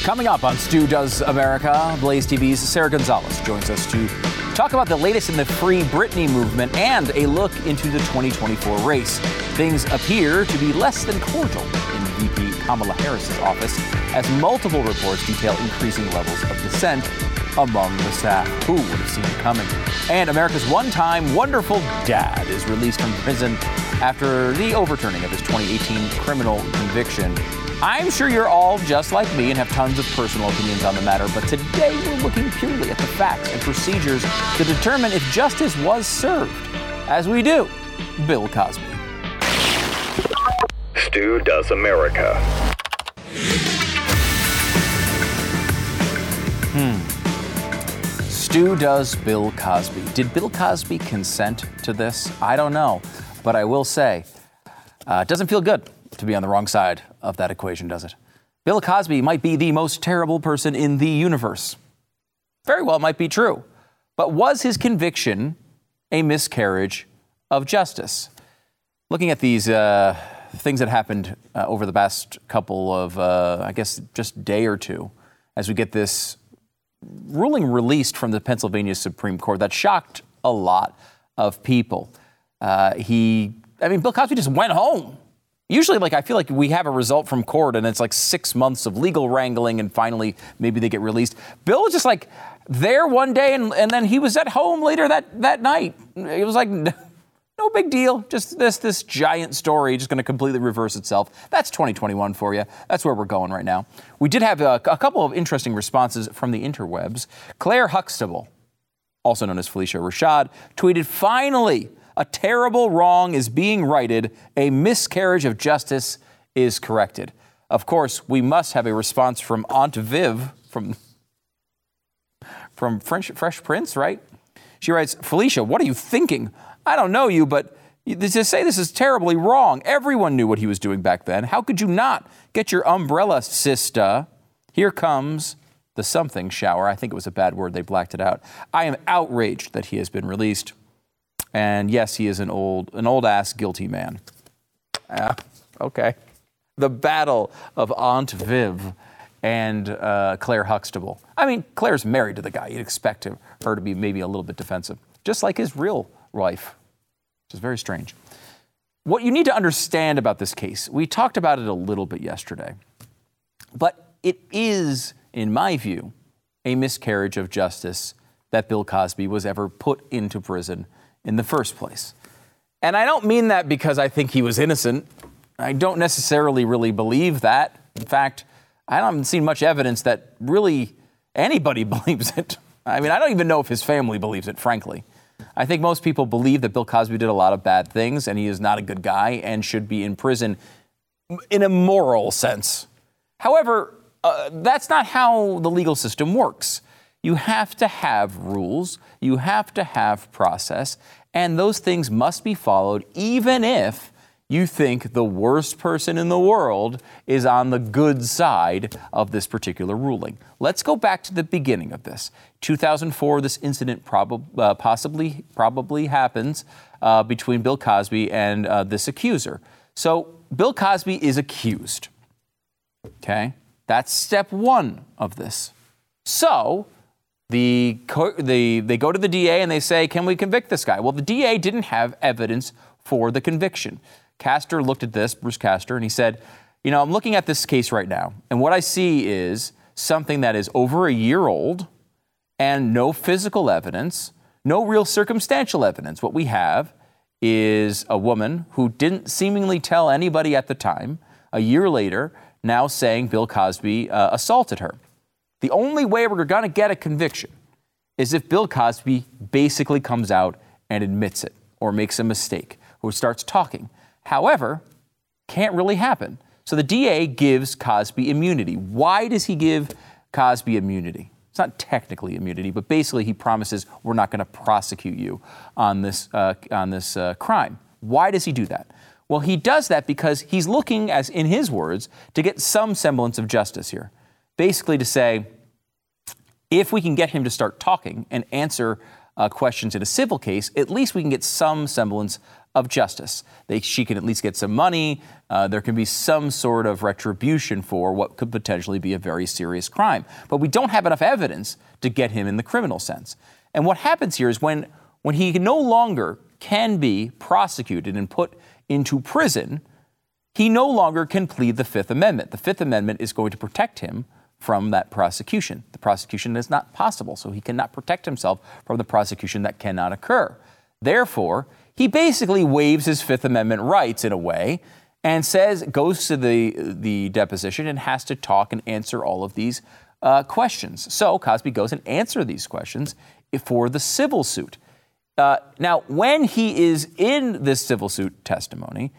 Coming up on Stu Does America, Blaze TV's Sarah Gonzalez joins us to talk about the latest in the Free Britney movement and a look into the 2024 race. Things appear to be less than cordial in VP Kamala Harris's office as multiple reports detail increasing levels of dissent among the staff. Who would have seen it coming? And America's one-time wonderful dad is released from prison after the overturning of his 2018 criminal conviction. I'm sure you're all just like me and have tons of personal opinions on the matter, but today we're looking purely at the facts and procedures to determine if justice was served. As we do, Bill Cosby. Stu Does America. Stu Does Bill Cosby. Did Bill Cosby consent to this? I don't know, but I will say, it doesn't feel good to be on the wrong side of that equation, does it? Bill Cosby might be the most terrible person in the universe. Very well might be true. But was his conviction a miscarriage of justice? Looking at these things that happened over the past couple of, I guess, just day or two, as we get this ruling released from the Pennsylvania Supreme Court that shocked a lot of people. Bill Cosby just went home. Usually, I feel like we have a result from court and it's 6 months of legal wrangling and finally maybe they get released. Bill was just there one day and then he was at home later that night. It was no big deal. Just this giant story just going to completely reverse itself. That's 2021 for you. That's where we're going right now. We did have a couple of interesting responses from the interwebs. Claire Huxtable, also known as Felicia Rashad, tweeted, "Finally, a terrible wrong is being righted. A miscarriage of justice is corrected." Of course, we must have a response from Aunt Viv from Fresh Prince, right? She writes, "Felicia, what are you thinking? I don't know you, but to say this is terribly wrong. Everyone knew what he was doing back then. How could you not? Get your umbrella, sister. Here comes the something shower." I think it was a bad word. They blacked it out. "I am outraged that he has been released. And yes, he is an old-ass guilty man." Okay. The battle of Aunt Viv and Claire Huxtable. Claire's married to the guy. You'd expect her to be maybe a little bit defensive, just like his real wife, which is very strange. What you need to understand about this case, we talked about it a little bit yesterday, but it is, in my view, a miscarriage of justice that Bill Cosby was ever put into prison in the first place. And I don't mean that because I think he was innocent. I don't necessarily really believe that. In fact, I haven't seen much evidence that really anybody believes it. I don't even know if his family believes it, frankly. I think most people believe that Bill Cosby did a lot of bad things and he is not a good guy and should be in prison in a moral sense. However, that's not how the legal system works. You have to have rules, you have to have process, and those things must be followed even if you think the worst person in the world is on the good side of this particular ruling. Let's go back to the beginning of this. 2004, this incident probably happens between Bill Cosby and this accuser. So Bill Cosby is accused. Okay? That's step one of this. So they go to the DA and they say, "Can we convict this guy?" Well, the DA didn't have evidence for the conviction. Castor looked at this, Bruce Castor, and he said, "I'm looking at this case right now, and what I see is something that is over a year old and no physical evidence, no real circumstantial evidence. What we have is a woman who didn't seemingly tell anybody at the time, a year later, now saying Bill Cosby assaulted her. The only way we're going to get a conviction is if Bill Cosby basically comes out and admits it or makes a mistake or starts talking. However, can't really happen. So the DA gives Cosby immunity. Why does he give Cosby immunity? It's not technically immunity, but basically he promises we're not going to prosecute you on this crime. Why does he do that? Well, he does that because he's looking, as in his words, to get some semblance of justice here. Basically to say, if we can get him to start talking and answer questions in a civil case, at least we can get some semblance of justice. She can at least get some money. There can be some sort of retribution for what could potentially be a very serious crime. But we don't have enough evidence to get him in the criminal sense. And what happens here is when he no longer can be prosecuted and put into prison, he no longer can plead the Fifth Amendment. The Fifth Amendment is going to protect him from that prosecution. The prosecution is not possible, so he cannot protect himself from the prosecution that cannot occur. Therefore, he basically waives his Fifth Amendment rights in a way and goes to the deposition and has to talk and answer all of these questions. So Cosby goes and answers these questions for the civil suit. Now, when he is in this civil suit testimony,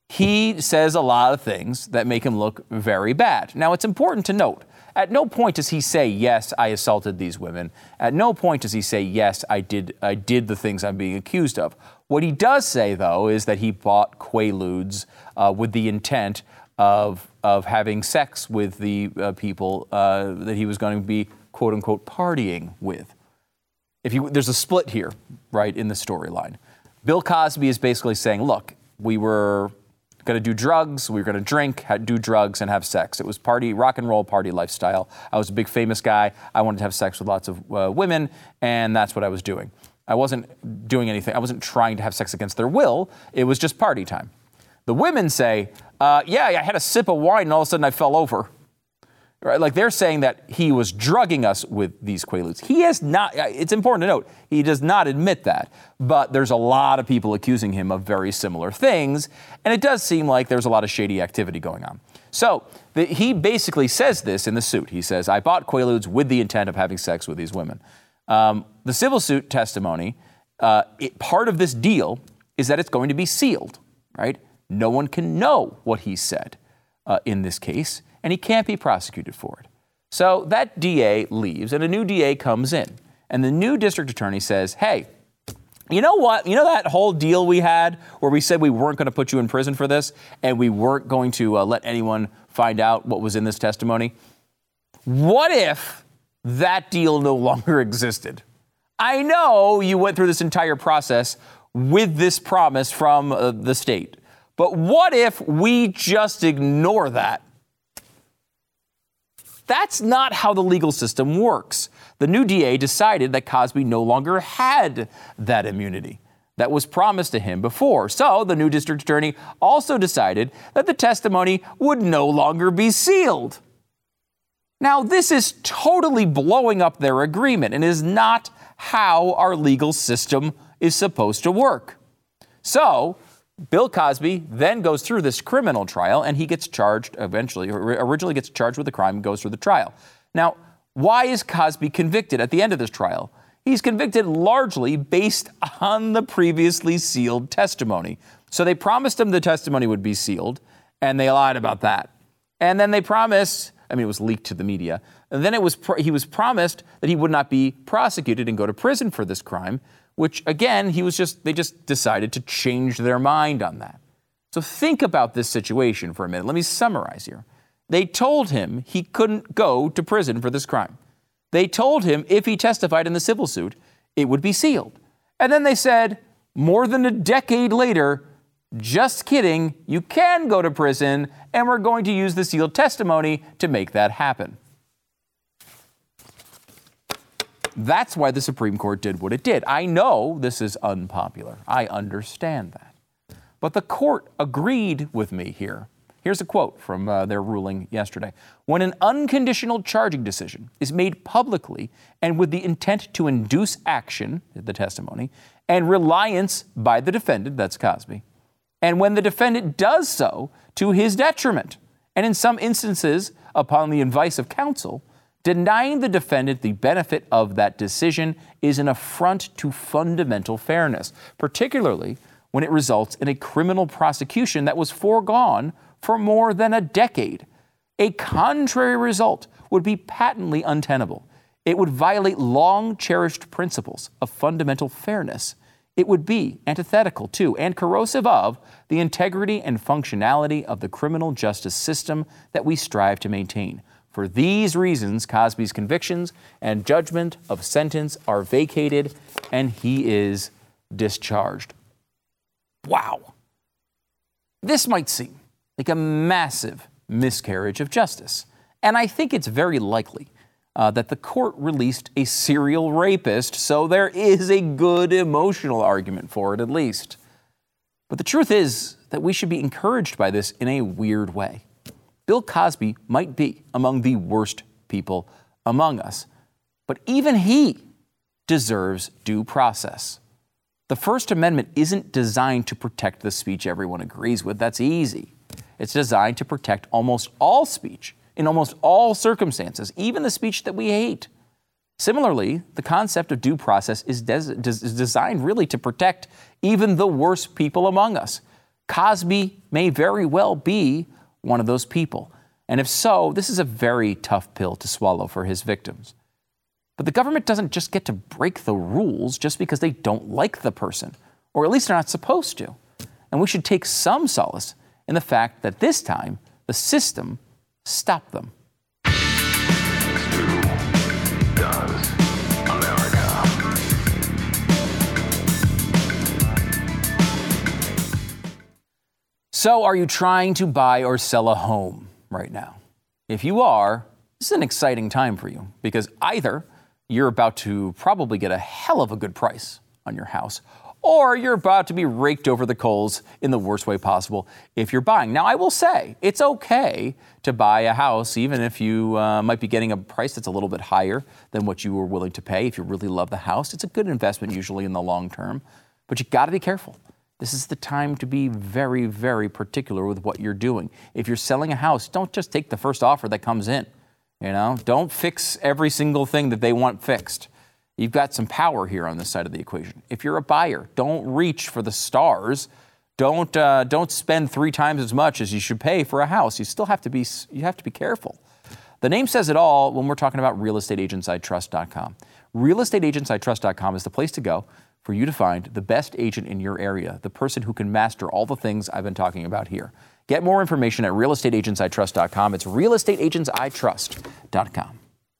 he says a lot of things that make him look very bad. Now, it's important to note, at no point does he say, yes, I assaulted these women. At no point does he say, yes, I did the things I'm being accused of. What he does say, though, is that he bought Quaaludes with the intent of having sex with the people that he was going to be, quote unquote, partying with. There's a split here, right, in the storyline. Bill Cosby is basically saying, look, we were going to do drugs, we were going to drink, do drugs, and have sex. It was rock and roll party lifestyle. I was a big famous guy. I wanted to have sex with lots of women, and that's what I was doing. I wasn't doing anything. I wasn't trying to have sex against their will. It was just party time. The women say, yeah, I had a sip of wine, and all of a sudden I fell over. Right? Like they're saying that he was drugging us with these Quaaludes. He has not, it's important to note, he does not admit that. But there's a lot of people accusing him of very similar things. And it does seem like there's a lot of shady activity going on. So he basically says this in the suit. He says, I bought Quaaludes with the intent of having sex with these women. The civil suit testimony, part of this deal is that it's going to be sealed, right? No one can know what he said in this case, and he can't be prosecuted for it. So that DA leaves, and a new DA comes in. And the new district attorney says, hey, you know what? You know that whole deal we had where we said we weren't going to put you in prison for this, and we weren't going to let anyone find out what was in this testimony? What if that deal no longer existed? I know you went through this entire process with this promise from the state, but what if we just ignore that? That's not how the legal system works. The new DA decided that Cosby no longer had that immunity that was promised to him before. So the new district attorney also decided that the testimony would no longer be sealed. Now, this is totally blowing up their agreement and is not how our legal system is supposed to work. So Bill Cosby then goes through this criminal trial, and he gets charged originally gets charged with a crime and goes through the trial. Now, why is Cosby convicted at the end of this trial? He's convicted largely based on the previously sealed testimony. So they promised him the testimony would be sealed, and they lied about that. And then they promised, it was leaked to the media, and then he was promised that he would not be prosecuted and go to prison for this crime, which, again, they just decided to change their mind on that. So think about this situation for a minute. Let me summarize here. They told him he couldn't go to prison for this crime. They told him if he testified in the civil suit, it would be sealed. And then they said, more than a decade later, just kidding, you can go to prison, and we're going to use the sealed testimony to make that happen. That's why the Supreme Court did what it did. I know this is unpopular. I understand that. But the court agreed with me here. Here's a quote from their ruling yesterday. When an unconditional charging decision is made publicly and with the intent to induce action, the testimony, and reliance by the defendant, that's Cosby, and when the defendant does so to his detriment, and in some instances upon the advice of counsel, denying the defendant the benefit of that decision is an affront to fundamental fairness, particularly when it results in a criminal prosecution that was foregone for more than a decade. A contrary result would be patently untenable. It would violate long-cherished principles of fundamental fairness. It would be antithetical to and corrosive of the integrity and functionality of the criminal justice system that we strive to maintain. For these reasons, Cosby's convictions and judgment of sentence are vacated and he is discharged. Wow. This might seem like a massive miscarriage of justice. And I think it's very likely that the court released a serial rapist, so there is a good emotional argument for it at least. But the truth is that we should be encouraged by this in a weird way. Bill Cosby might be among the worst people among us, but even he deserves due process. The First Amendment isn't designed to protect the speech everyone agrees with. That's easy. It's designed to protect almost all speech in almost all circumstances, even the speech that we hate. Similarly, the concept of due process is designed really to protect even the worst people among us. Cosby may very well be one of those people. And if so, this is a very tough pill to swallow for his victims. But the government doesn't just get to break the rules just because they don't like the person, or at least they're not supposed to. And we should take some solace in the fact that this time, the system stopped them. So are you trying to buy or sell a home right now? If you are, this is an exciting time for you because either you're about to probably get a hell of a good price on your house, or you're about to be raked over the coals in the worst way possible if you're buying. Now, I will say it's okay to buy a house even if you might be getting a price that's a little bit higher than what you were willing to pay. If you really love the house, it's a good investment usually in the long term, but you got to be careful. This is the time to be very, very particular with what you're doing. If you're selling a house, don't just take the first offer that comes in. Don't fix every single thing that they want fixed. You've got some power here on this side of the equation. If you're a buyer, don't reach for the stars. Don't spend 3 times as much as you should pay for a house. You have to be careful. The name says it all when we're talking about realestateagentsitrust.com. Realestateagentsitrust.com is the place to go for you to find the best agent in your area, the person who can master all the things I've been talking about here. Get more information at realestateagentsitrust.com. It's realestateagentsitrust.com.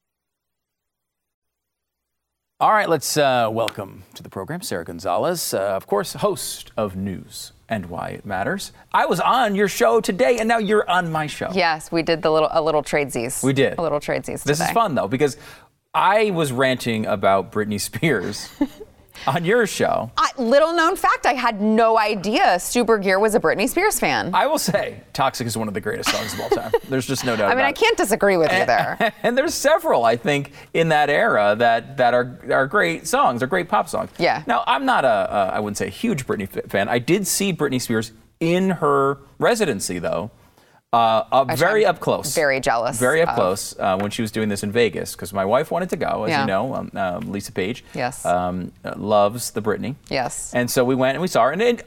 All right, let's welcome to the program Sara Gonzales, of course, host of News and Why It Matters. I was on your show today, and now you're on my show. Yes, we did a little tradesies. We did. A little tradesies today. This is fun, though, because I was ranting about Britney Spears on your show. Little known fact, I had no idea Stu Burguiere was a Britney Spears fan. I will say, Toxic is one of the greatest songs of all time. There's just no doubt about it. I can't disagree with you there. And there's several, I think, in that era that are great songs, are great pop songs. Yeah. Now, I'm not I wouldn't say a huge Britney fan. I did see Britney Spears in her residency, though. Very up close. Very jealous. Very up close when she was doing this in Vegas, because my wife wanted to go, as you know, Lisa Page. Yes. Loves the Britney. Yes. And so we went and we saw her. And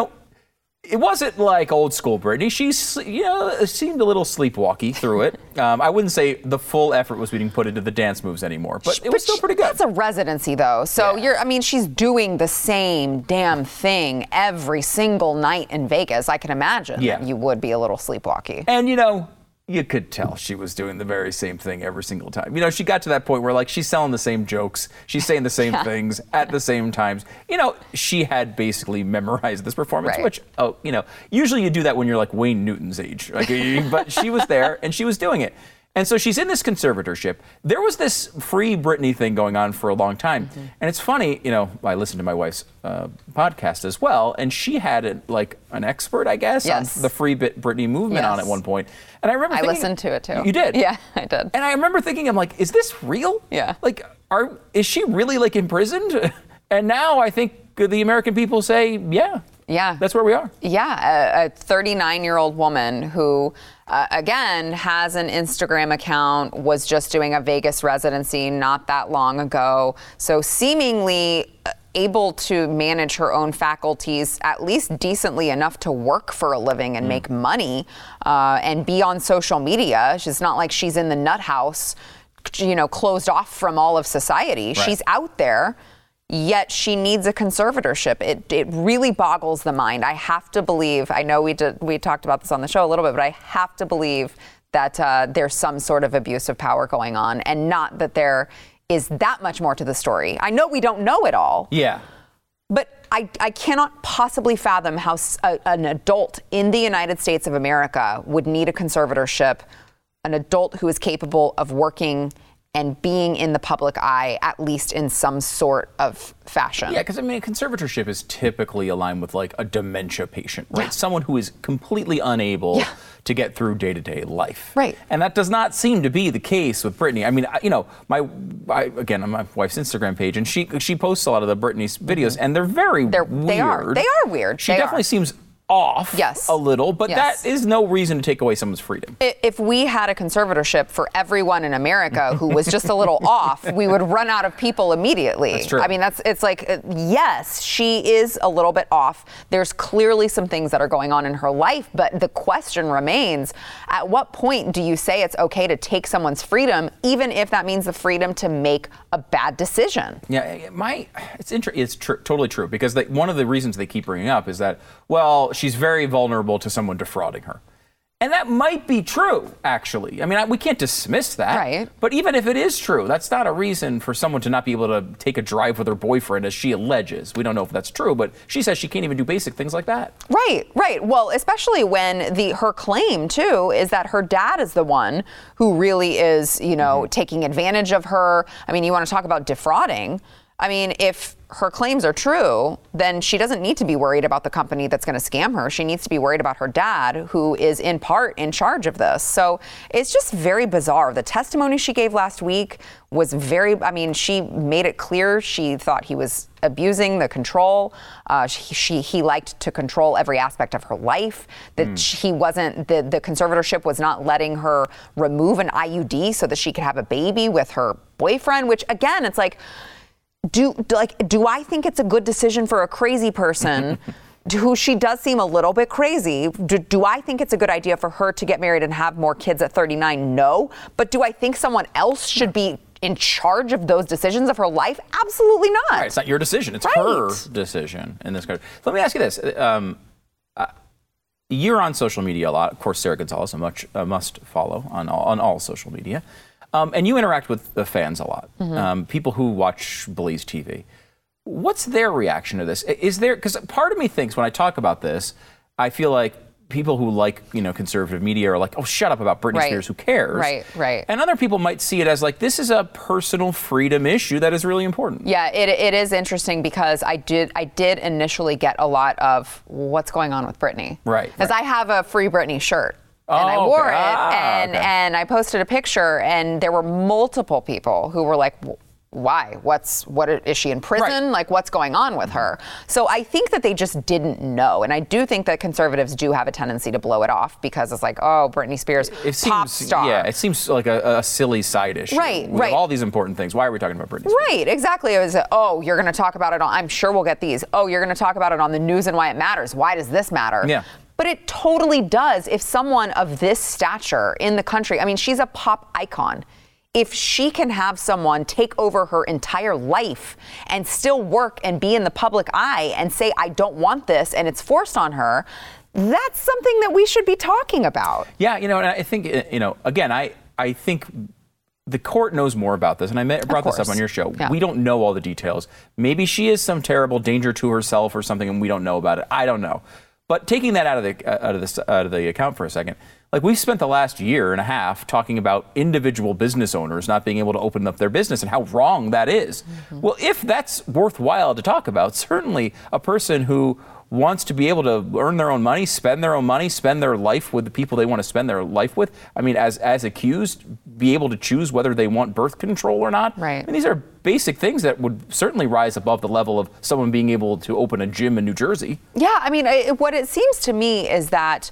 it wasn't like old school Britney. She, seemed a little sleepwalky through it. I wouldn't say the full effort was being put into the dance moves anymore, but it was still pretty good. That's a residency, though. So she's doing the same damn thing every single night in Vegas. I can imagine that you would be a little sleepwalky. And you could tell she was doing the very same thing every single time. She got to that point where she's selling the same jokes, she's saying the same things at the same times. She had basically memorized this performance, which, usually you do that when you're like Wayne Newton's age. But she was there and she was doing it. And so she's in this conservatorship. There was this Free Britney thing going on for a long time. Mm-hmm. And it's funny, I listened to my wife's podcast as well, and she had an expert, I guess, on the Free Britney movement on at one point. And I remember I listened to it too. You did? Yeah, I did. And I remember thinking, I'm like, is this real? Yeah. Is she really imprisoned? And now I think the American people say, yeah, that's where we are. Yeah, a 39-year-old woman who, again, has an Instagram account, was just doing a Vegas residency not that long ago. So seemingly able to manage her own faculties at least decently enough to work for a living and make money and be on social media. It's not like she's in the nut house, closed off from all of society. Right. She's out there. Yet she needs a conservatorship. It really boggles the mind. I have to believe, I know we talked about this on the show a little bit, but I have to believe that there's some sort of abuse of power going on, and not that there is that much more to the story. I know we don't know it all. Yeah. But I cannot possibly fathom how an adult in the United States of America would need a conservatorship, an adult who is capable of working and being in the public eye, at least in some sort of fashion. Yeah, because I mean, conservatorship is typically aligned with like a dementia patient, right? Yeah. Someone who is completely unable to get through day-to-day life. Right. And that does not seem to be the case with Britney. I mean, you know, again, on my wife's Instagram page, and she posts a lot of the Britney's videos, and they're very weird. They are weird. She definitely seems off a little, but that is no reason to take away someone's freedom. If we had a conservatorship for everyone in America who was just a little off, we would run out of people immediately. That's true. I mean, it's like, yes, she is a little bit off. There's clearly some things that are going on in her life, but the question remains, at what point do you say it's okay to take someone's freedom, even if that means the freedom to make a bad decision? Yeah, it's totally true, because one of the reasons they keep bringing up is that, well, she's very vulnerable to someone defrauding her. And that might be true, actually. I mean, we can't dismiss that. Right. But even if it is true, that's not a reason for someone to not be able to take a drive with her boyfriend, as she alleges. We don't know if that's true, but she says she can't even do basic things like that. Right. Well, especially when her claim, too, is that her dad is the one who really is, taking advantage of her. I mean, you want to talk about defrauding. I mean, if her claims are true, then she doesn't need to be worried about the company that's going to scam her. She needs to be worried about her dad, who is in part in charge of this. So it's just very bizarre. The testimony she gave last week was she made it clear she thought he was abusing the control. He liked to control every aspect of her life. That he wasn't, the conservatorship was not letting her remove an IUD so that she could have a baby with her boyfriend, which again, it's like, do I think it's a good decision for a crazy person who she does seem a little bit crazy? Do I think it's a good idea for her to get married and have more kids at 39? No. But do I think someone else should be in charge of those decisions of her life? Absolutely not. Right, it's not your decision. It's her decision in this country. Let me ask you this. You're on social media a lot. Of course, Sarah Gonzalez, a must follow on all social media. And you interact with the fans a lot, people who watch Blaze TV. What's their reaction to this? Because part of me thinks when I talk about this, I feel like people who like, conservative media are like, oh, shut up about Britney Spears, who cares? Right. And other people might see it as like, this is a personal freedom issue that is really important. Yeah, it is interesting because I did initially get a lot of what's going on with Britney. Right. Because I have a Free Britney shirt. And I wore it, and I posted a picture, and there were multiple people who were like, why? Is she in prison? Right. Like, what's going on with her? So I think that they just didn't know. And I do think that conservatives do have a tendency to blow it off because it's like, oh, Britney Spears, pop star. Yeah, it seems like a silly side issue. Right. We have all these important things. Why are we talking about Britney Spears? Right, exactly. It was, you're going to talk about it I'm sure we'll get these. Oh, you're going to talk about it on the news and why it matters. Why does this matter? Yeah. But it totally does if someone of this stature in the country, I mean, she's a pop icon. If she can have someone take over her entire life and still work and be in the public eye and say, I don't want this, and it's forced on her, that's something that we should be talking about. Yeah, and I think, again, I think the court knows more about this, and I brought this up on your show. Yeah. We don't know all the details. Maybe she is some terrible danger to herself or something, and we don't know about it. I don't know. But taking that out of the account for a second, like we've spent the last year and a half talking about individual business owners not being able to open up their business and how wrong that is. Mm-hmm. Well, if that's worthwhile to talk about, certainly a person who wants to be able to earn their own money, spend their life with the people they want to spend their life with. I mean, as accused, be able to choose whether they want birth control or not. Right. I mean, these are basic things that would certainly rise above the level of someone being able to open a gym in New Jersey. Yeah, I mean, what it seems to me is that,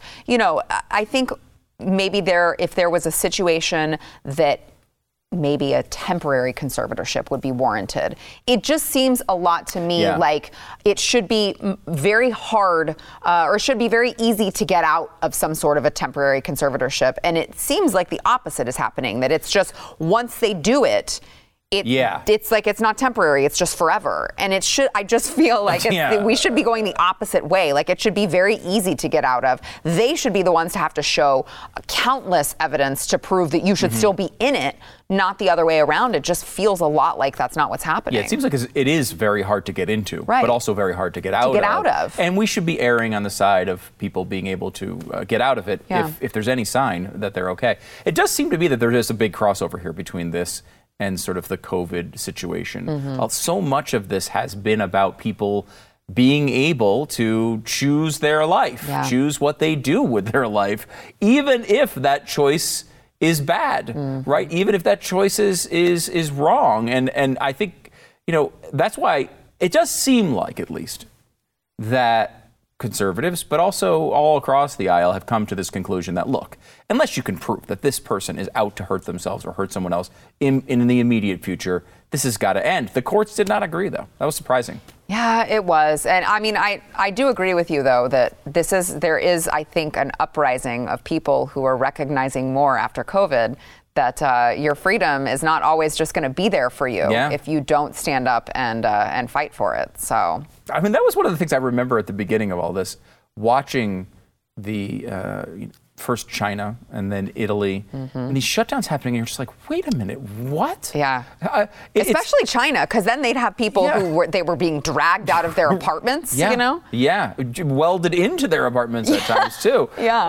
I think maybe if there was a situation that maybe a temporary conservatorship would be warranted. It just seems a lot to me like it should be very hard or should be very easy to get out of some sort of a temporary conservatorship. And it seems like the opposite is happening, that it's just once they do it, It's like it's not temporary. It's just forever. And I just feel like we should be going the opposite way. Like it should be very easy to get out of. They should be the ones to have to show countless evidence to prove that you should still be in it, not the other way around. It just feels a lot like that's not what's happening. Yeah, it seems like it is very hard to get into, right, but also very hard to get out of. And we should be erring on the side of people being able to get out of it if there's any sign that they're okay. It does seem to be that there is a big crossover here between this and sort of the COVID situation. So much of this has been about people being able to choose their life, choose what they do with their life, even if that choice is bad, right? Even if that choice is wrong. And I think, that's why it does seem like, at least, that conservatives, but also all across the aisle, have come to this conclusion that, look, unless you can prove that this person is out to hurt themselves or hurt someone else in the immediate future, this has got to end. The courts did not agree, though. That was surprising. Yeah, it was. And I mean, I do agree with you, though, that there is, I think, an uprising of people who are recognizing more after COVID that your freedom is not always just going to be there for you if you don't stand up and fight for it. So, I mean, that was one of the things I remember at the beginning of all this, watching the first China and then Italy, and these shutdowns happening, and you're just like, wait a minute, what? Yeah. Especially China, because then they'd have people who were being dragged out of their apartments, Yeah, welded into their apartments at times, too.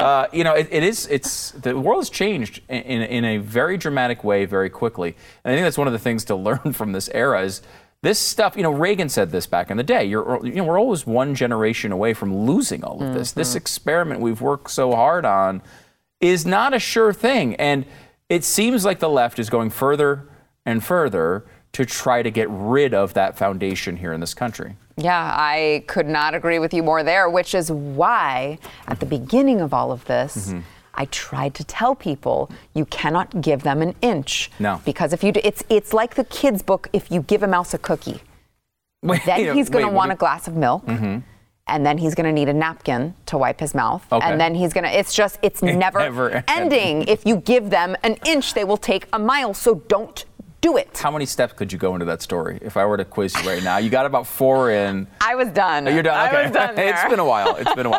The world has changed in a very dramatic way very quickly. And I think that's one of the things to learn from this era is this stuff, Reagan said this back in the day. We're always one generation away from losing all of this. This experiment we've worked so hard on is not a sure thing. And it seems like the left is going further and further to try to get rid of that foundation here in this country. Yeah, I could not agree with you more there, which is why at the beginning of all of this, I tried to tell people you cannot give them an inch. No. Because if you do, it's like the kid's book, if you give a mouse a cookie. Then he's going to want a glass of milk. And then he's going to need a napkin to wipe his mouth. Okay. And then it's never ending. If you give them an inch, they will take a mile. So don't do it. How many steps could you go into that story if I were to quiz you right now? You got about 4 in. I was done. Oh, you're done? Okay. I was done there. It's been a while.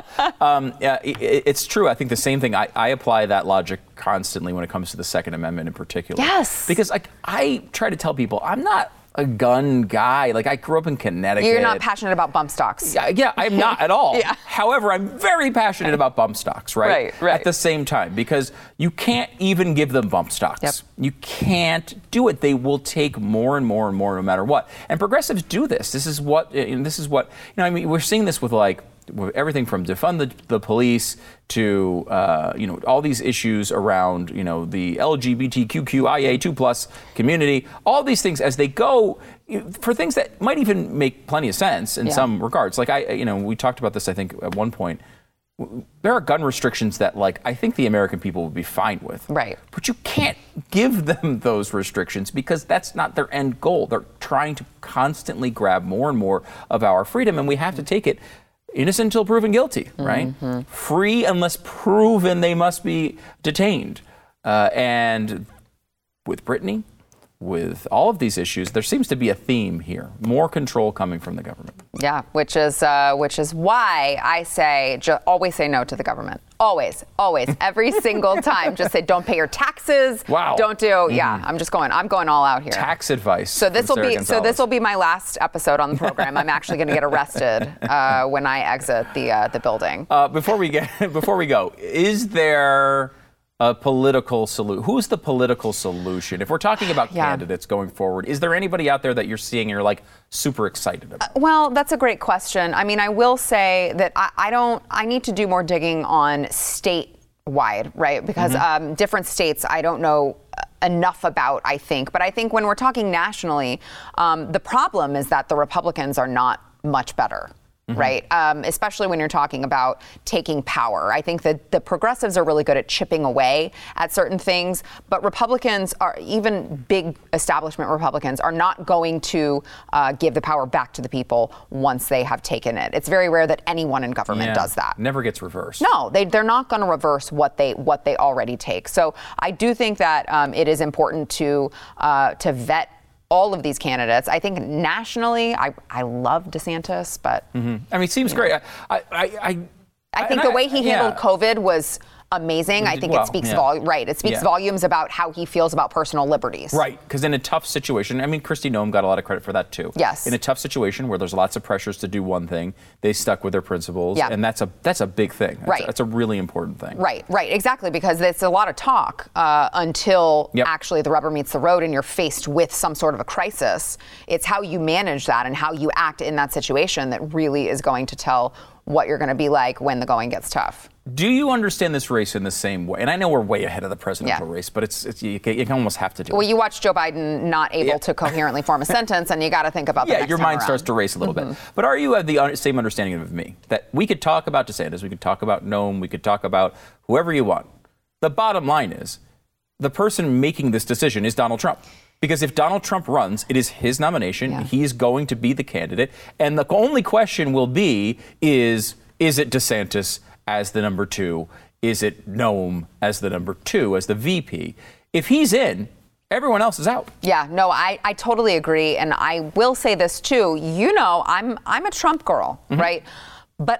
It's true. I think the same thing. I apply that logic constantly when it comes to the Second Amendment in particular. Yes. Because I try to tell people I'm not a gun guy. Like, I grew up in Connecticut. You're not passionate about bump stocks. Yeah, I'm not at all. However, I'm very passionate about bump stocks, right? Right. At the same time, because you can't even give them bump stocks. You can't do it. They will take more and more and more no matter what. And progressives do this. This is what, we're seeing this with everything from defund the police to all these issues around the LGBTQIA2+ community, all these things as they go for things that might even make plenty of sense in some regards. Like we talked about this I think at one point. There are gun restrictions that I think the American people would be fine with. Right. But you can't give them those restrictions because that's not their end goal. They're trying to constantly grab more and more of our freedom, and we have to take it innocent until proven guilty, right? Free unless proven they must be detained. And with Brittany, with all of these issues, there seems to be a theme here. More control coming from the government. Yeah, which is why I say always say no to the government. Always, every single time. Just say don't pay your taxes. Wow. Don't do. Yeah, I'm going all out here. Tax advice. So this will be my last episode on the program. I'm actually going to get arrested when I exit the building. Before we go, is there a political solution? Who's the political solution? If we're talking about candidates going forward, is there anybody out there that you're seeing and you're super excited about? Well, that's a great question. I mean, I will say that I need to do more digging on statewide, right? Because different states I don't know enough about, I think. But I think when we're talking nationally, the problem is that the Republicans are not much better. Right? Especially when you're talking about taking power. I think that the progressives are really good at chipping away at certain things, but Republicans even big establishment Republicans are not going to give the power back to the people once they have taken it. It's very rare that anyone in government does that. Never gets reversed. No, they're not going to reverse what they already take. So I do think that it is important to vet all of these candidates. I think nationally, I love DeSantis, but I mean, it seems great. I think the way he handled COVID was amazing. I think it speaks It speaks volumes about how he feels about personal liberties. Right, because in a tough situation, I mean, Kristi Noem got a lot of credit for that too. Yes. In a tough situation where there's lots of pressures to do one thing, they stuck with their principles, and that's a big thing. That's a really important thing. Right, exactly, because it's a lot of talk until actually the rubber meets the road and you're faced with some sort of a crisis. It's how you manage that and how you act in that situation that really is going to tell what you're going to be like when the going gets tough. Do you understand this race in the same way? And I know we're way ahead of the presidential race, but you almost have to do it. Well, you watch Joe Biden not able to coherently form a sentence, and you got to think about that. Yeah, your mind starts to race a little bit. But are you have the same understanding of me? That we could talk about DeSantis, we could talk about Noem, we could talk about whoever you want. The bottom line is, the person making this decision is Donald Trump. Because if Donald Trump runs, it is his nomination. Yeah. He's going to be the candidate. And the only question will be is it DeSantis as the number 2? Is it Noem as the number 2, as the VP? If he's in, everyone else is out. Yeah, no, I totally agree. And I will say this, too. You know, I'm a Trump girl, right? But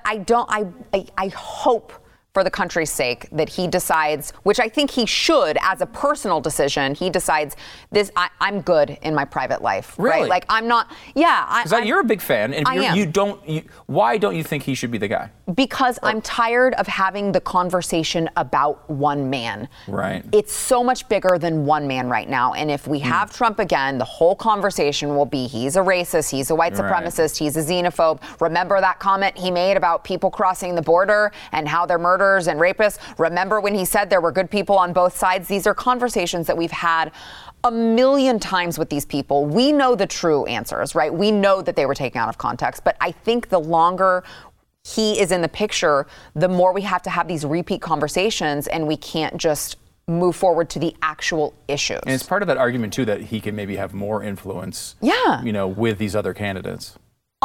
I hope for the country's sake that he decides, which I think he should as a personal decision, he decides this, I'm good in my private life. Really? Right? Like I'm not, Because you're a big fan, and I am. Why don't you think he should be the guy? Because I'm tired of having the conversation about one man. Right. It's so much bigger than one man right now. And if we have Trump again, the whole conversation will be he's a racist, he's a white supremacist, he's a xenophobe. Remember that comment he made about people crossing the border and how they're murderers and rapists? Remember when he said there were good people on both sides? These are conversations that we've had a million times with these people. We know the true answers, right? We know that they were taken out of context. But I think the longer he is in the picture, the more we have to have these repeat conversations, and we can't just move forward to the actual issues. And it's part of that argument, too, that he can maybe have more influence, with these other candidates.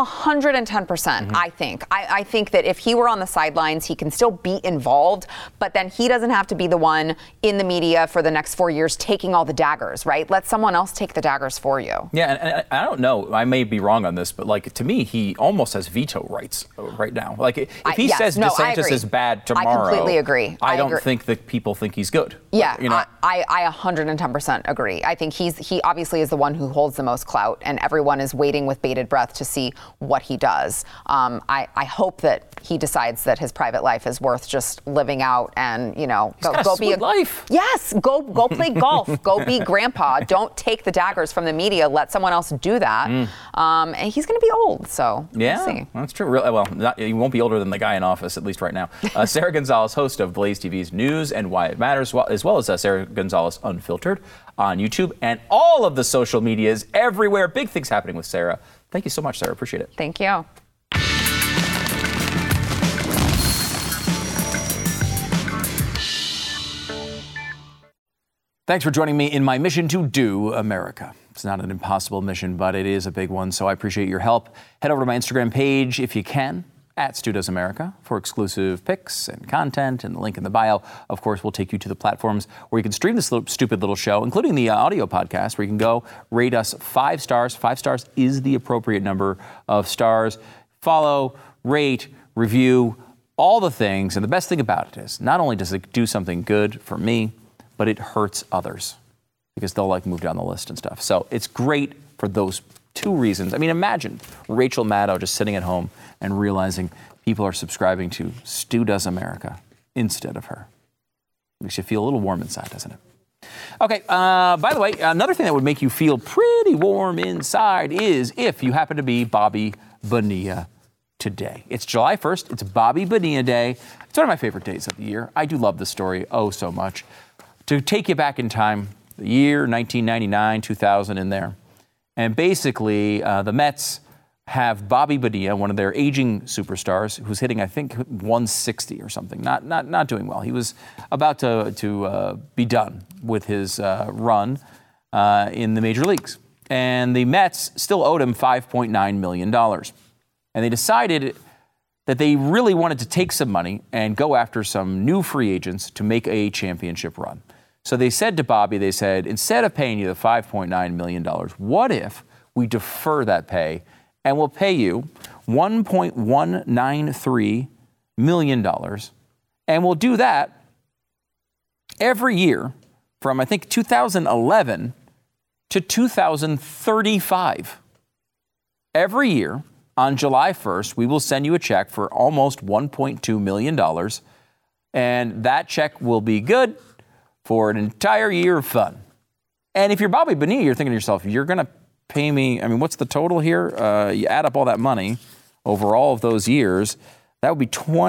110%, I think. I think that if he were on the sidelines, he can still be involved, but then he doesn't have to be the one in the media for the next 4 years taking all the daggers, right? Let someone else take the daggers for you. Yeah, and I don't know. I may be wrong on this, but to me, he almost has veto rights right now. If he says DeSantis is bad tomorrow, I completely agree. I don't think that people think he's good. Yeah, I 110% agree. I think he obviously is the one who holds the most clout, and everyone is waiting with bated breath to see what he does. I hope that he decides that his private life is worth just living out, and go be a life. Yes, go play golf, go be grandpa. Don't take the daggers from the media. Let someone else do that. And he's going to be old, so we'll see. That's true. Well, he won't be older than the guy in office, at least right now. Sarah Gonzalez, host of Blaze TV's News and Why It Matters, as well as Sarah Gonzalez Unfiltered on YouTube and all of the social medias everywhere. Big things happening with Sarah. Thank you so much, Sarah. Appreciate it. Thank you. Thanks for joining me in my mission to do America. It's not an impossible mission, but it is a big one, so I appreciate your help. Head over to my Instagram page if you can, @StuDoesAmerica, for exclusive pics and content, and the link in the bio, of course, will take you to the platforms where you can stream this stupid little show, including the audio podcast, where you can go rate us 5 stars. 5 stars is the appropriate number of stars. Follow, rate, review, all the things. And the best thing about it is, not only does it do something good for me, but it hurts others because they'll move down the list and stuff. So it's great for those 2 reasons. I mean, imagine Rachel Maddow just sitting at home and realizing people are subscribing to Stu Does America instead of her. Makes you feel a little warm inside, doesn't it? Okay, by the way, another thing that would make you feel pretty warm inside is if you happen to be Bobby Bonilla today. It's July 1st. It's Bobby Bonilla Day. It's one of my favorite days of the year. I do love the story so much. To take you back in time, the year 1999, 2000 in there. And basically, the Mets have Bobby Bonilla, one of their aging superstars, who's hitting, I think, 160 or something. Not doing well. He was about to be done with his run in the major leagues. And the Mets still owed him $5.9 million. And they decided that they really wanted to take some money and go after some new free agents to make a championship run. So they said to Bobby, instead of paying you the $5.9 million, what if we defer that pay and we'll pay you $1.193 million, and we'll do that every year from, I think, 2011 to 2035. Every year on July 1st, we will send you a check for almost $1.2 million, and that check will be good for an entire year of fun. And if you're Bobby Bonilla, you're thinking to yourself, you're going to pay me, I mean, what's the total here? You add up all that money over all of those years, that would be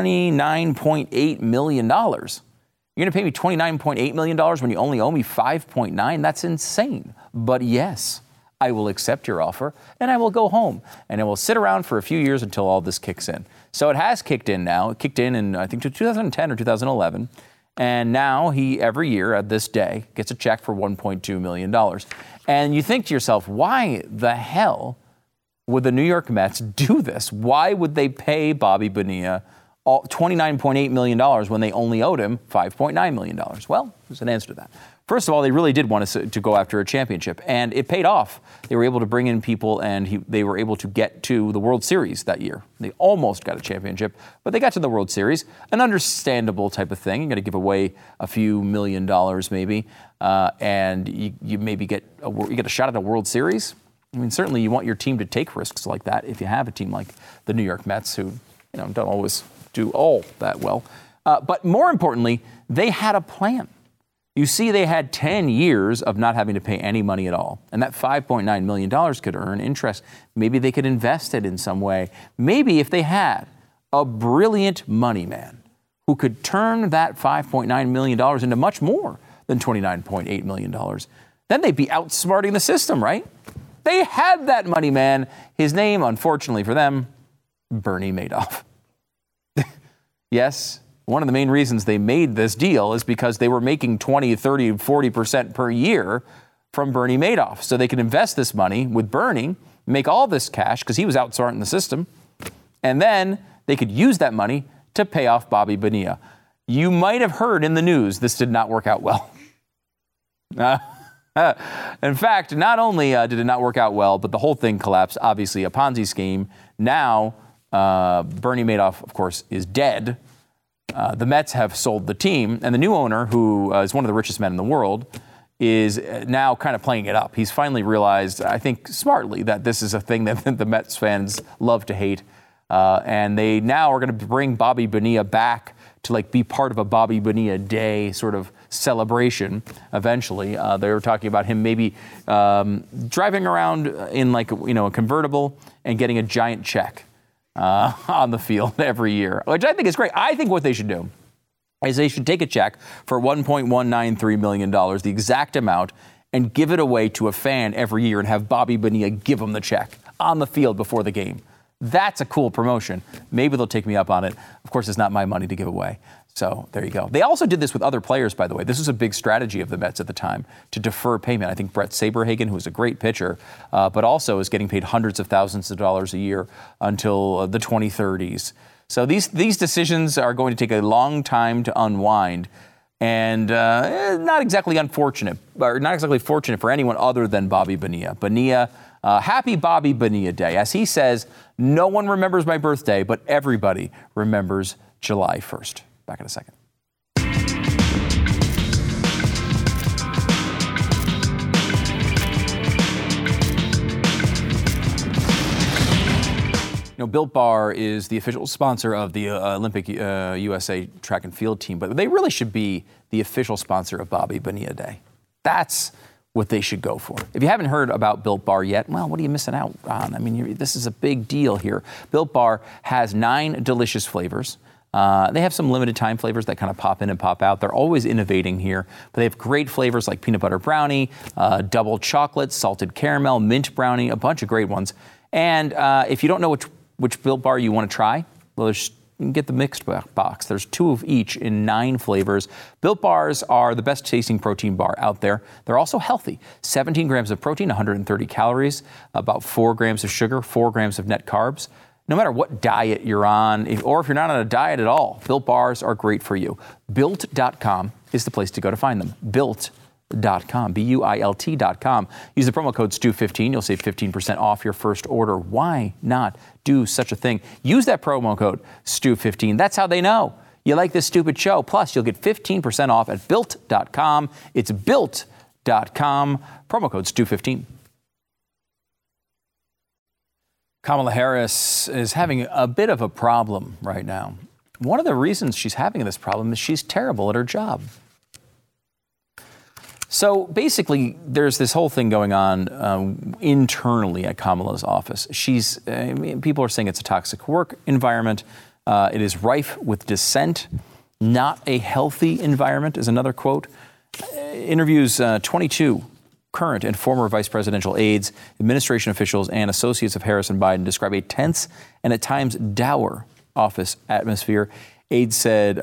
$29.8 million. You're going to pay me $29.8 million when you only owe me $5.9? That's insane. But yes, I will accept your offer, and I will go home, and I will sit around for a few years until all this kicks in. So it has kicked in now. It kicked in I think, 2010 or 2011. And now he, every year at this day, gets a check for $1.2 million. And you think to yourself, why the hell would the New York Mets do this? Why would they pay Bobby Bonilla $29.8 million when they only owed him $5.9 million? Well, there's an answer to that. First of all, they really did want to go after a championship, and it paid off. They were able to bring in people, and they were able to get to the World Series that year. They almost got a championship, but they got to the World Series. An understandable type of thing. You got to give away a few $1 million maybe, and you maybe get a shot at a World Series. I mean, certainly you want your team to take risks like that if you have a team like the New York Mets, who don't always do all that well. But more importantly, they had a plan. You see, they had 10 years of not having to pay any money at all. And that $5.9 million could earn interest. Maybe they could invest it in some way. Maybe if they had a brilliant money man who could turn that $5.9 million into much more than $29.8 million, then they'd be outsmarting the system, right? They had that money man. His name, unfortunately for them, Bernie Madoff. Yes. One of the main reasons they made this deal is because they were making 20, 30, 40% per year from Bernie Madoff. So they could invest this money with Bernie, make all this cash because he was outsmarting the system, and then they could use that money to pay off Bobby Bonilla. You might have heard in the news this did not work out well. In fact, not only did it not work out well, but the whole thing collapsed. Obviously, a Ponzi scheme. Now, Bernie Madoff, of course, is dead. The Mets have sold the team, and the new owner, who is one of the richest men in the world, is now kind of playing it up. He's finally realized, I think smartly, that this is a thing that the Mets fans love to hate. And they now are going to bring Bobby Bonilla back to be part of a Bobby Bonilla Day sort of celebration eventually. They were talking about him maybe driving around in a convertible and getting a giant check on the field every year, which I think is great. I think what they should do is they should take a check for $1.193 million, the exact amount, and give it away to a fan every year and have Bobby Bonilla give them the check on the field before the game. That's a cool promotion. Maybe they'll take me up on it. Of course, it's not my money to give away. So there you go. They also did this with other players, by the way. This was a big strategy of the Mets at the time to defer payment. I think Brett Saberhagen, who is a great pitcher, but also is getting paid hundreds of thousands of dollars a year until the 2030s. So these decisions are going to take a long time to unwind, and not exactly unfortunate, or not exactly fortunate for anyone other than Bobby Bonilla. Bonilla, happy Bobby Bonilla Day. As he says, no one remembers my birthday, but everybody remembers July 1st. Back in a second. Built Bar is the official sponsor of the Olympic USA track and field team, but they really should be the official sponsor of Bobby Bonilla Day. That's what they should go for. If you haven't heard about Built Bar yet, well, what are you missing out on? I mean, this is a big deal here. Built Bar has 9 delicious flavors. They have some limited time flavors that kind of pop in and pop out. They're always innovating here, but they have great flavors like peanut butter brownie, double chocolate, salted caramel, mint brownie, a bunch of great ones. And if you don't know which Built Bar you want to try, well, you can get the mixed box. There's 2 of each in 9 flavors. Built Bars are the best tasting protein bar out there. They're also healthy. 17 grams of protein, 130 calories, about 4 grams of sugar, 4 grams of net carbs. No matter what diet you're on, or if you're not on a diet at all, Built Bars are great for you. Built.com is the place to go to find them. Built.com, BUILT.com. Use the promo code STU15. You'll save 15% off your first order. Why not do such a thing? Use that promo code STU15. That's how they know you like this stupid show. Plus, you'll get 15% off at Built.com. It's Built.com. Promo code STU15. Kamala Harris is having a bit of a problem right now. One of the reasons she's having this problem is she's terrible at her job. So basically, there's this whole thing going on internally at Kamala's office. People are saying it's a toxic work environment. It is rife with dissent. Not a healthy environment is another quote. Interviews 22 current and former vice presidential aides, administration officials, and associates of Harris and Biden describe a tense and at times dour office atmosphere. Aides said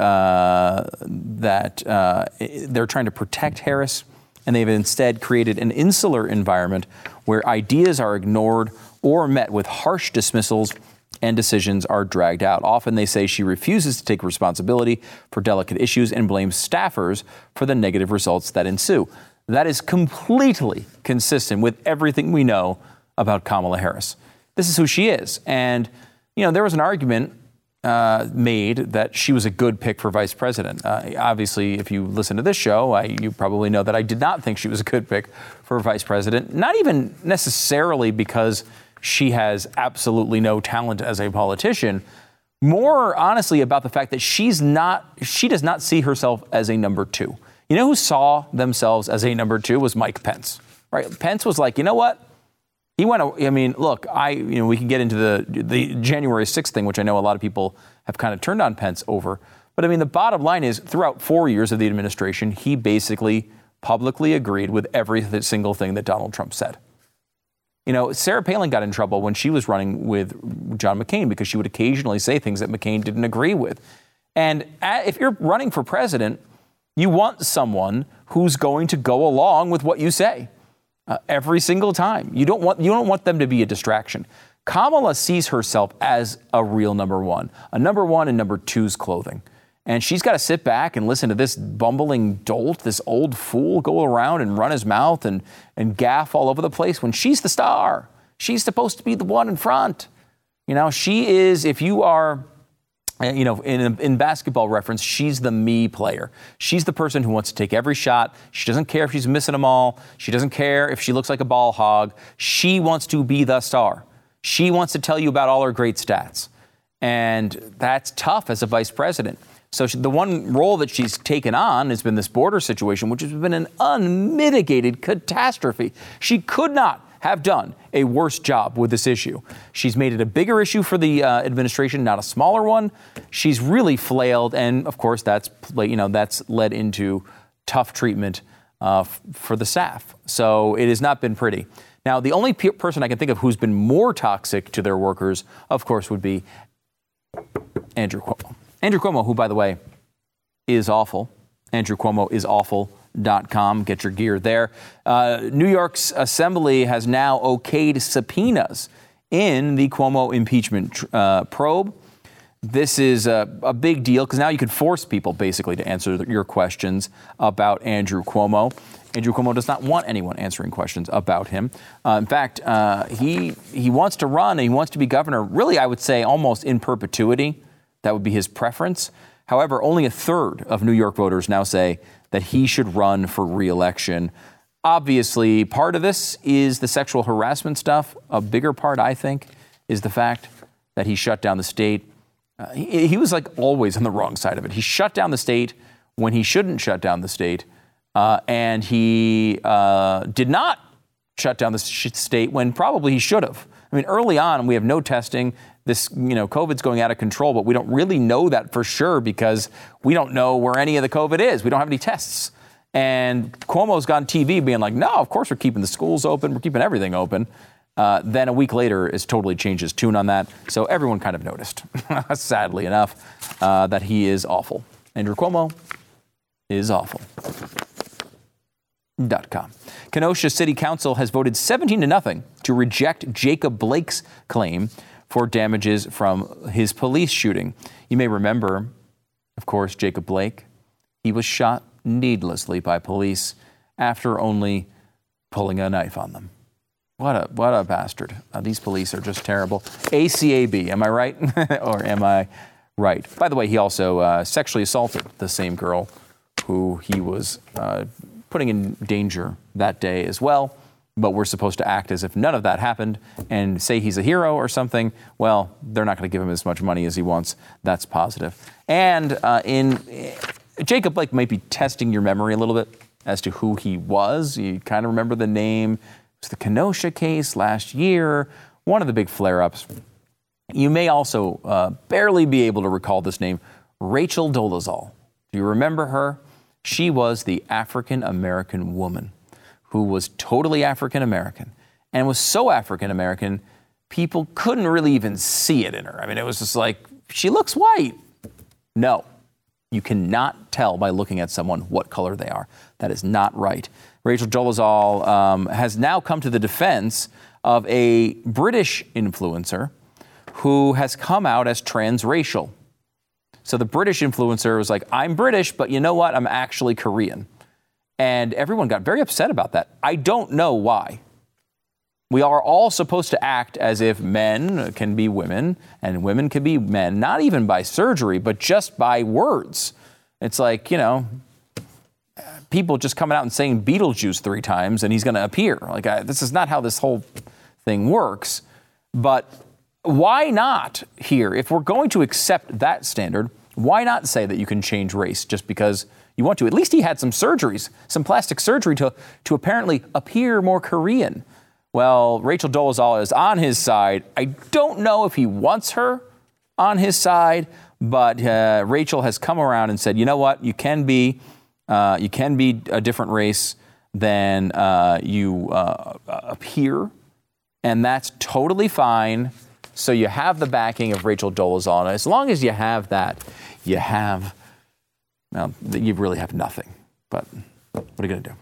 that they're trying to protect Harris, and they've instead created an insular environment where ideas are ignored or met with harsh dismissals and decisions are dragged out. Often they say she refuses to take responsibility for delicate issues and blames staffers for the negative results that ensue. That is completely consistent with everything we know about Kamala Harris. This is who she is. And, there was an argument made that she was a good pick for vice president. Obviously, if you listen to this show, you probably know that I did not think she was a good pick for vice president, not even necessarily because she has absolutely no talent as a politician, more honestly about the fact that she does not see herself as a number two. You know who saw themselves as a number two was Mike Pence, right? Pence was like, you know what? He went, look, we can get into the January 6th thing, which I know a lot of people have kind of turned on Pence over. But the bottom line is throughout 4 years of the administration, he basically publicly agreed with every single thing that Donald Trump said. Sarah Palin got in trouble when she was running with John McCain because she would occasionally say things that McCain didn't agree with. And if you're running for president, you want someone who's going to go along with what you say every single time. You don't want them to be a distraction. Kamala sees herself as a real number one in number two's clothing. And she's got to sit back and listen to this bumbling dolt, this old fool, go around and run his mouth and gaffe all over the place when she's the star. She's supposed to be the one in front. She is, if you are, in basketball reference, she's the me player. She's the person who wants to take every shot. She doesn't care if she's missing them all. She doesn't care if she looks like a ball hog. She wants to be the star. She wants to tell you about all her great stats. And that's tough as a vice president. So the one role that she's taken on has been this border situation, which has been an unmitigated catastrophe. She could not have done a worse job with this issue. She's made it a bigger issue for the administration, not a smaller one. She's really flailed, and of course that's led into tough treatment for the staff. So it has not been pretty. Now, the only person I can think of who's been more toxic to their workers, of course, would be Andrew Cuomo. Andrew Cuomo, who, by the way, is awful. Andrew Cuomo is awful.com. Get your gear there. New York's assembly has now okayed subpoenas in the Cuomo impeachment probe. This is a big deal because now you can force people basically to answer your questions about Andrew Cuomo. Andrew Cuomo does not want anyone answering questions about him. In fact, he wants to run and he wants to be governor, really, I would say, almost in perpetuity. That would be his preference. However, only a third of New York voters now say that he should run for re-election. Obviously, part of this is the sexual harassment stuff. A bigger part, I think, is the fact that he shut down the state. He was like always on the wrong side of it. He shut down the state when he shouldn't shut down the state. And he did not shut down the state when probably he should have. Early on, we have no testing. This, COVID's going out of control, but we don't really know that for sure because we don't know where any of the COVID is. We don't have any tests. And Cuomo's gone TV being like, no, of course we're keeping the schools open. We're keeping everything open. Then a week later, has totally changed his tune on that. So everyone kind of noticed, sadly enough, that he is awful. Andrew Cuomo is awful. .com. Kenosha City Council has voted 17-0 to reject Jacob Blake's claim for damages from his police shooting. You may remember, of course, Jacob Blake. He was shot needlessly by police after only pulling a knife on them. What a bastard. These police are just terrible. ACAB, am I right? Or am I right? By the way, he also sexually assaulted the same girl who he was putting in danger that day as well. But we're supposed to act as if none of that happened and say he's a hero or something. Well, they're not going to give him as much money as he wants. That's positive. And Jacob Blake might be testing your memory a little bit as to who he was. You kind of remember the name. It was the Kenosha case last year, one of the big flare-ups. You may also barely be able to recall this name, Rachel Dolezal. Do you remember her? She was the African-American woman who was totally African-American and was so African-American, people couldn't really even see it in her. I mean, it was just like, she looks white. No, you cannot tell by looking at someone what color they are. That is not right. Rachel Dolezal has now come to the defense of a British influencer who has come out as transracial. So the British influencer was like, I'm British, but you know what? I'm actually Korean. And everyone got very upset about that. I don't know why. We are all supposed to act as if men can be women and women can be men, not even by surgery, but just by words. It's like, people just coming out and saying Beetlejuice 3 times and he's going to appear. Like, this is not how this whole thing works. But why not here? If we're going to accept that standard, why not say that you can change race just because you want to? At least he had some surgeries, some plastic surgery to apparently appear more Korean. Well, Rachel Dolezal is on his side. I don't know if he wants her on his side, but Rachel has come around and said, you know what? You can be a different race than you appear, and that's totally fine. So you have the backing of Rachel Dolezal, and as long as you have that, you really have nothing. But what are you going to do?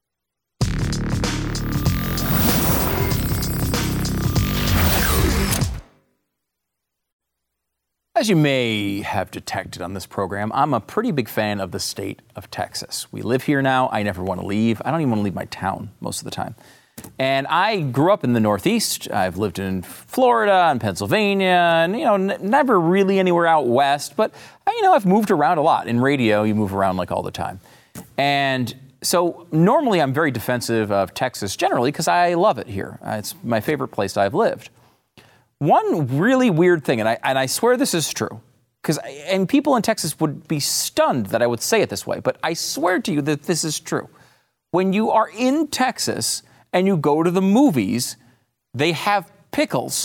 As you may have detected on this program, I'm a pretty big fan of the state of Texas. We live here now. I never want to leave. I don't even want to leave my town most of the time. And I grew up in the Northeast. I've lived in Florida and Pennsylvania and, never really anywhere out west. But, I've moved around a lot. In radio, you move around like all the time. And so normally I'm very defensive of Texas generally because I love it here. It's my favorite place I've lived. One really weird thing, and I swear this is true, and people in Texas would be stunned that I would say it this way, but I swear to you that this is true. When you are in Texas and you go to the movies, they have pickles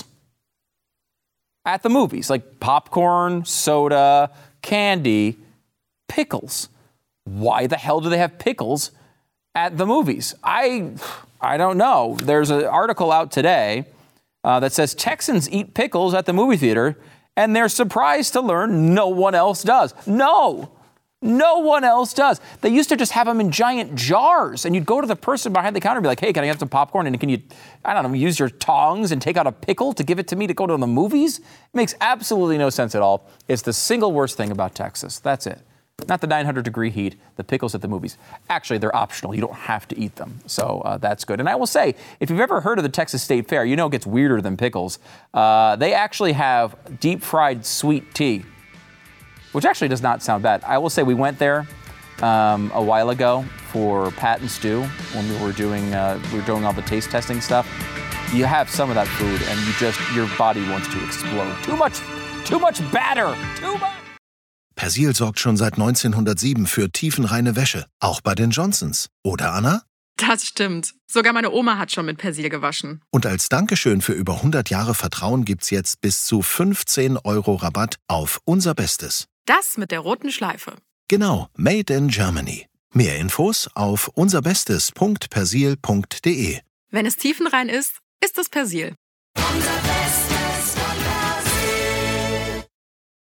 at the movies, like popcorn, soda, candy, pickles. Why the hell do they have pickles at the movies? I don't know. There's an article out today that says Texans eat pickles at the movie theater, and they're surprised to learn no one else does. No one else does. They used to just have them in giant jars, and you'd go to the person behind the counter and be like, hey, can I have some popcorn? And can you, use your tongs and take out a pickle to give it to me to go to the movies? It makes absolutely no sense at all. It's the single worst thing about Texas. That's it. Not the 900-degree heat, the pickles at the movies. Actually, they're optional. You don't have to eat them. So that's good. And I will say, if you've ever heard of the Texas State Fair, it gets weirder than pickles. They actually have deep-fried sweet tea, which actually does not sound bad. I will say we went there a while ago for Pat and Stu when we were doing all the taste testing stuff. You have some of that food, and your body wants to explode. Too much batter. Too much. Persil sorgt schon seit 1907 für tiefenreine Wäsche, auch bei den Johnsons. Oder, Anna? Das stimmt. Sogar meine Oma hat schon mit Persil gewaschen. Und als Dankeschön für über 100 Jahre Vertrauen gibt's jetzt bis zu 15 € Rabatt auf unser Bestes. Das mit der roten Schleife. Genau, Made in Germany. Mehr Infos auf unserbestes.persil.de. Wenn es tiefenrein ist, ist es Persil. Unser Bestes.